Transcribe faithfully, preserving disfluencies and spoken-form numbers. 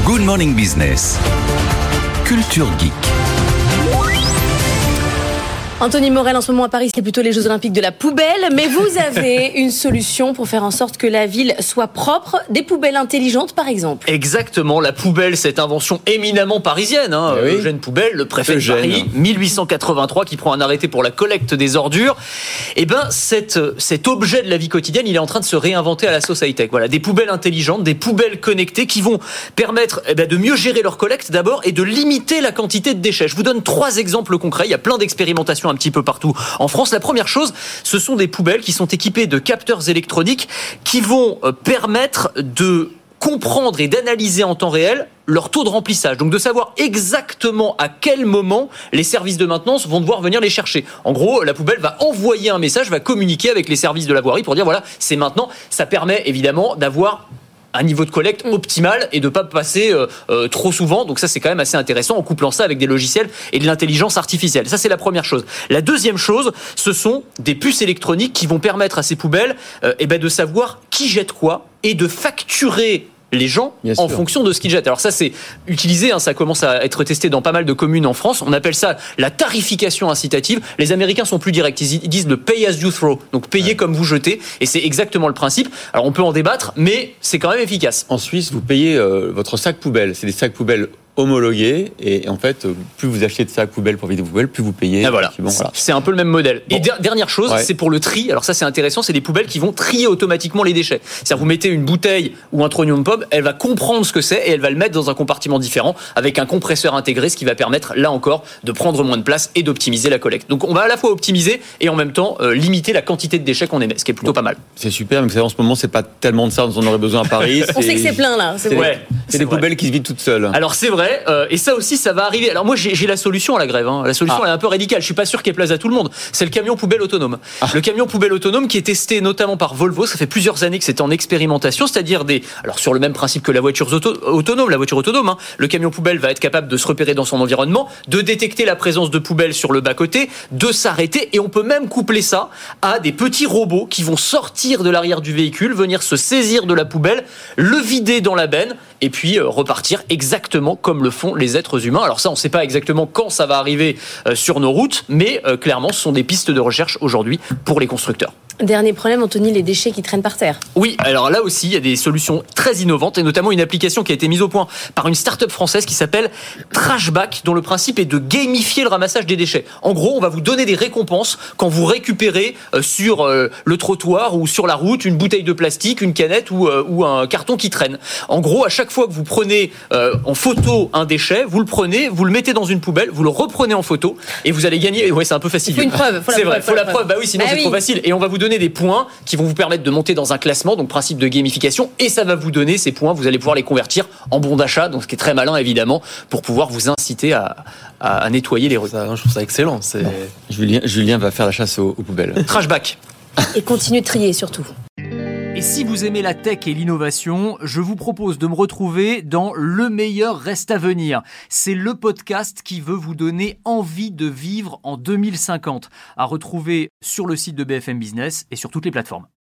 Good Morning Business. Culture Geek. Anthony Morel, en ce moment à Paris, c'est plutôt les Jeux Olympiques de la poubelle. Mais vous avez une solution pour faire en sorte que la ville soit propre. Des poubelles intelligentes, par exemple. Exactement, la poubelle, cette invention éminemment parisienne. Hein. Oui. Eugène Poubelle, le préfet Eugène. de Paris, mille huit cent quatre-vingt-trois, qui prend un arrêté pour la collecte des ordures. Eh ben, cette, cet objet de la vie quotidienne, il est en train de se réinventer à la sauce high-tech. Voilà, des poubelles intelligentes, des poubelles connectées qui vont permettre eh ben, de mieux gérer leur collecte d'abord et de limiter la quantité de déchets. Je vous donne trois exemples concrets. Il y a plein d'expérimentations un petit peu partout en France. La première chose, ce sont des poubelles qui sont équipées de capteurs électroniques qui vont permettre de comprendre et d'analyser en temps réel leur taux de remplissage. Donc de savoir exactement à quel moment les services de maintenance vont devoir venir les chercher. En gros, la poubelle va envoyer un message, va communiquer avec les services de la voirie pour dire voilà, c'est maintenant. Ça permet évidemment d'avoir un niveau de collecte optimal et de pas passer euh, euh, trop souvent. Donc ça, c'est quand même assez intéressant en couplant ça avec des logiciels et de l'intelligence artificielle. Ça, c'est la première chose. La deuxième chose, ce sont des puces électroniques qui vont permettre à ces poubelles euh, eh ben, de savoir qui jette quoi et de facturer les gens Bien en sûr. fonction de ce qu'ils jettent. Alors ça, c'est utilisé, hein, ça commence à être testé dans pas mal de communes en France. On appelle ça la tarification incitative. Les Américains sont plus directs. Ils disent le pay as you throw. Donc payer ouais. comme vous jetez. Et c'est exactement le principe. Alors on peut en débattre, mais c'est quand même efficace. En Suisse, vous payez euh, votre sac poubelle. C'est des sacs poubelles homologués, et en fait, plus vous achetez de sacs poubelles pour vider vos poubelles, plus vous payez. Ah voilà. Bon, voilà. C'est un peu le même modèle. Bon. Et der- dernière chose, ouais. c'est pour le tri. Alors ça, c'est intéressant, c'est des poubelles qui vont trier automatiquement les déchets. C'est-à-dire, vous mettez une bouteille ou un trognon de pomme, elle va comprendre ce que c'est et elle va le mettre dans un compartiment différent avec un compresseur intégré, ce qui va permettre, là encore, de prendre moins de place et d'optimiser la collecte. Donc, on va à la fois optimiser et en même temps euh, limiter la quantité de déchets qu'on émet, ce qui est plutôt bon. pas mal. C'est super, mais vous savez, en ce moment, c'est pas tellement de ça dont on aurait besoin à Paris. On sait que c'est plein là. C'est, c'est, ouais, des, c'est c'est des vrai. poubelles qui se vident toutes seules. Alors c'est vrai, euh, et ça aussi, ça va arriver. Alors moi, j'ai, j'ai la solution à la grève. Hein. La solution, ah. elle est un peu radicale. Je suis pas sûr qu'elle plaise à tout le monde. C'est le camion poubelle autonome. Ah. Le camion poubelle autonome qui est testé notamment par Volvo. Ça fait plusieurs années que c'est en expérimentation, c'est-à-dire des. Alors sur le même principe que la voiture auto- autonome, la voiture autonome. Hein, le camion poubelle va être capable de se repérer dans son environnement, de détecter la présence de poubelles sur le bas-côté, de s'arrêter, et on peut même coupler ça à des petits robots qui vont sortir de l'arrière du véhicule, venir se saisir de la poubelle, le vider dans la benne, et puis euh, repartir exactement comme le font les êtres humains. Alors ça, on ne sait pas exactement quand ça va arriver euh, sur nos routes, mais euh, clairement, ce sont des pistes de recherche aujourd'hui pour les constructeurs. Dernier problème, Anthony, les déchets qui traînent par terre. Oui, alors là aussi, il y a des solutions très innovantes, et notamment une application qui a été mise au point par une start-up française qui s'appelle Trashback, dont le principe est de gamifier le ramassage des déchets. En gros, on va vous donner des récompenses quand vous récupérez euh, sur euh, le trottoir ou sur la route une bouteille de plastique, une canette ou, euh, ou un carton qui traîne. En gros, à chaque fois que vous prenez euh, en photo un déchet, vous le prenez, vous le mettez dans une poubelle, vous le reprenez en photo, et vous allez gagner. Ouais, c'est un peu facile. Il faut une preuve. Faut c'est la vrai, preuve, faut la preuve. preuve. Bah oui, sinon bah c'est oui. trop facile. Et on va vous donner des points qui vont vous permettre de monter dans un classement, donc principe de gamification, et ça va vous donner ces points, vous allez pouvoir les convertir en bons d'achat, donc ce qui est très malin évidemment, pour pouvoir vous inciter à, à, à nettoyer les rues. Ça, je trouve ça excellent. C'est... Julien, Julien va faire la chasse aux, aux poubelles. Trashback. Et continue de trier surtout. Et si vous aimez la tech et l'innovation, je vous propose de me retrouver dans Le meilleur reste à venir. C'est le podcast qui veut vous donner envie de vivre en deux mille cinquante, à retrouver sur le site de B F M Business et sur toutes les plateformes.